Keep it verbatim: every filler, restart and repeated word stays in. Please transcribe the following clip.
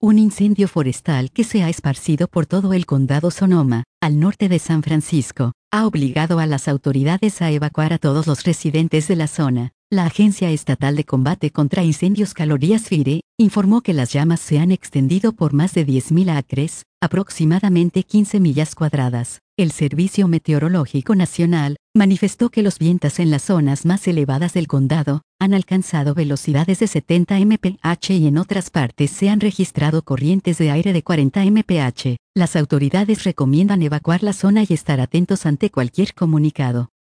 Un incendio forestal que se ha esparcido por todo el condado Sonoma, al norte de San Francisco, ha obligado a las autoridades a evacuar a todos los residentes de la zona. La Agencia Estatal de Combate contra Incendios Calorías FIRE, informó que las llamas se han extendido por más de diez mil acres, aproximadamente quince millas cuadradas. El Servicio Meteorológico Nacional manifestó que los vientos en las zonas más elevadas del condado han alcanzado velocidades de setenta millas por hora y en otras partes se han registrado corrientes de aire de cuarenta millas por hora. Las autoridades recomiendan evacuar la zona y estar atentos ante cualquier comunicado.